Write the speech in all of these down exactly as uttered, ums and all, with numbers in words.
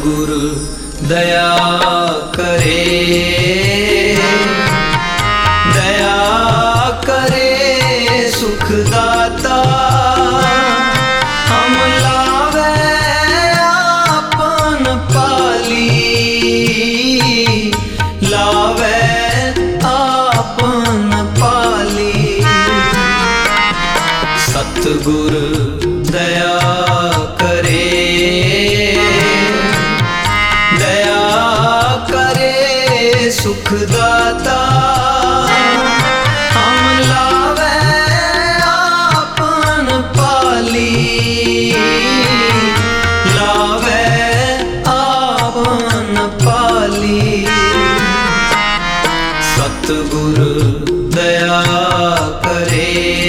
सतगुरु दया करे, दया करे सुखदाता। हम लावे आपन पाली, लावे आपन पाली। सतगुरु दया करे, दया करे सुखदाता। हम लावे आपन पाली, लावे आपन पाली। सतगुरु दया करे।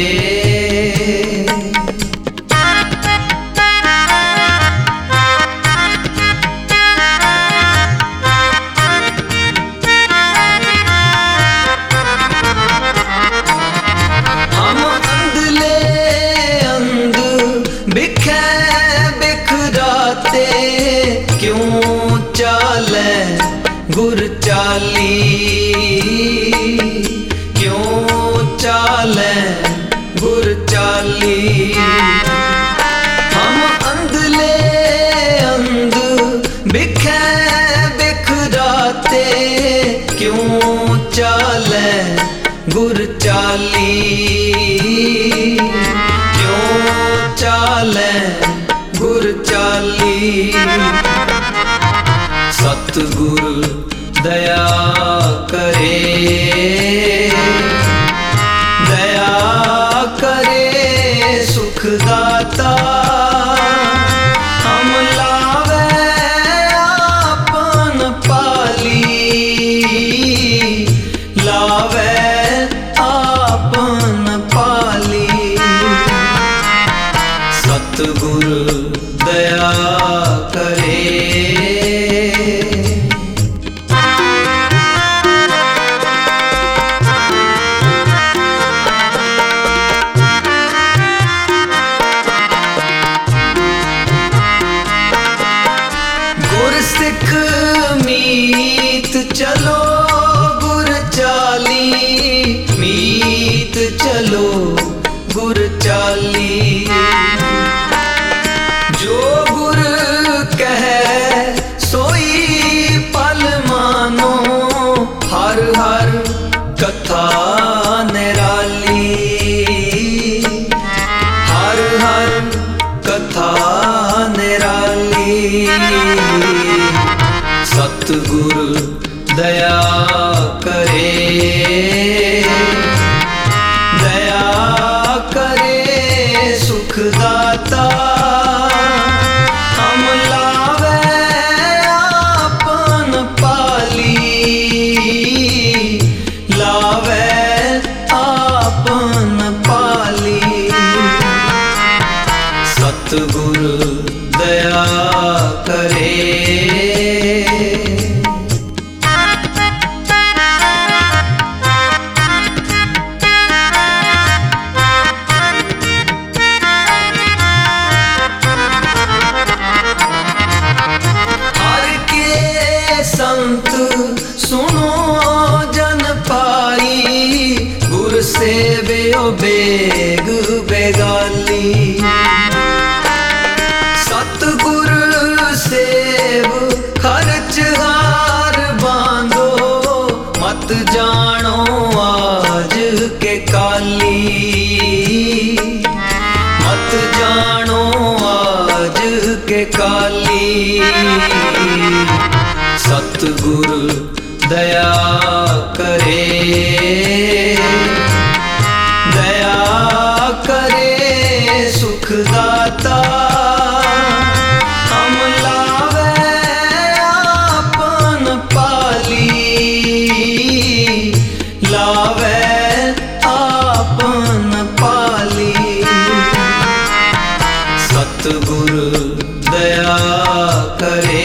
क्यों चाले गुर चाली, क्यों चाले गुर चाली। हम अंधले अंध बिखे बिखराते, क्यों चाले गुर चाली, क्यों चाले गुर चाली। सतगुरु दया करे, दया करे सुखदाता। हम लावे आपन पाली, लावे आपन पाली। सतगुरु दया करे। सिख मीत चलो गुर चाली, मीत चलो गुर चाली। जो गुर कहे सोई पल मानो, हर हर कथा निराली, हर हर कथा निराली। सतगुरु दया करे, दया करे सुखदाता। हम लावे आपन पाली, लावे आपन पाली। सतगुरु दया करे। संत सुनो जन पाई, गुर सेवियो बेग बेगाली। सतगुर सेव खर्च हार बांधो, मत जानो आज के काली, मत जानो आज के काली। सतगुरु दया करे, दया करे सुखदाता। हम लावे आपन पाली, लावे आपन पाली। सतगुरु दया करे।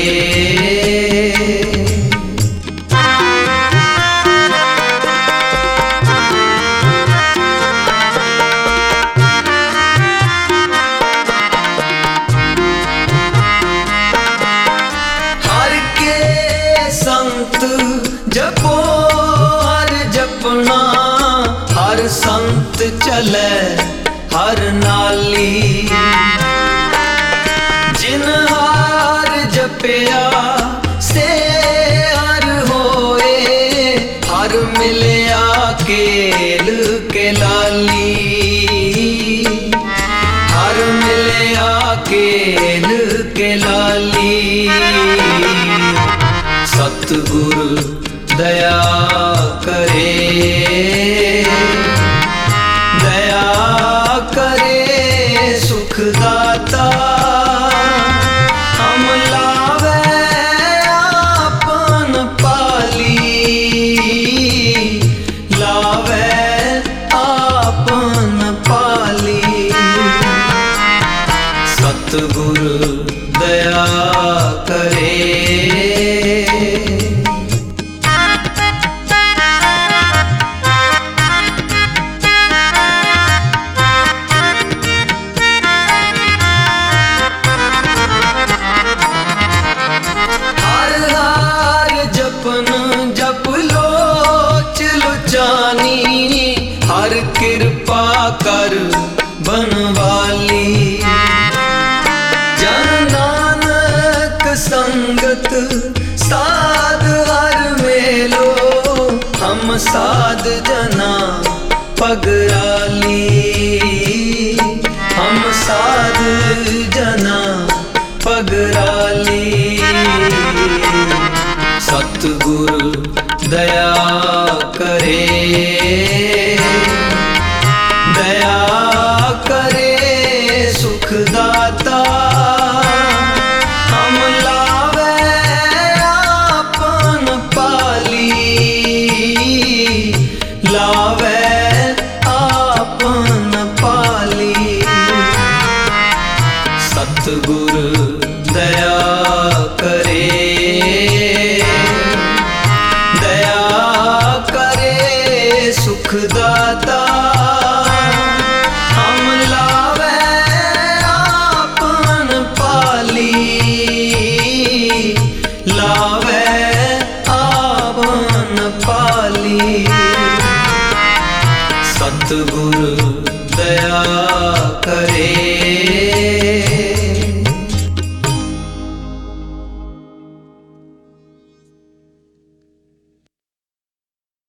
मत चले हर नाली। जिन हार जपिया से हर होए, हर मिलिया केल के लाली। हर मिलिया केल के लाली। सतगुरु दया करे, दया करे सुखदाता। हम लावे आपन पाली, लावे आपन पाली। सतगुरु दया करे। हर कृपा कर बनवाली। जन नानक संगत साध हर मेलो, हम साध जना पगराली। हम साध जना पगराली। सतगुरु दया करे, दया करे सुखदाता। हम लावे आपन पाली, लावे आपन पाली। सतगुरु दया करे, दया करे सुखदाता। हम लावे आपन पाली, लावे आपन पाली। सतगुरु दया करे।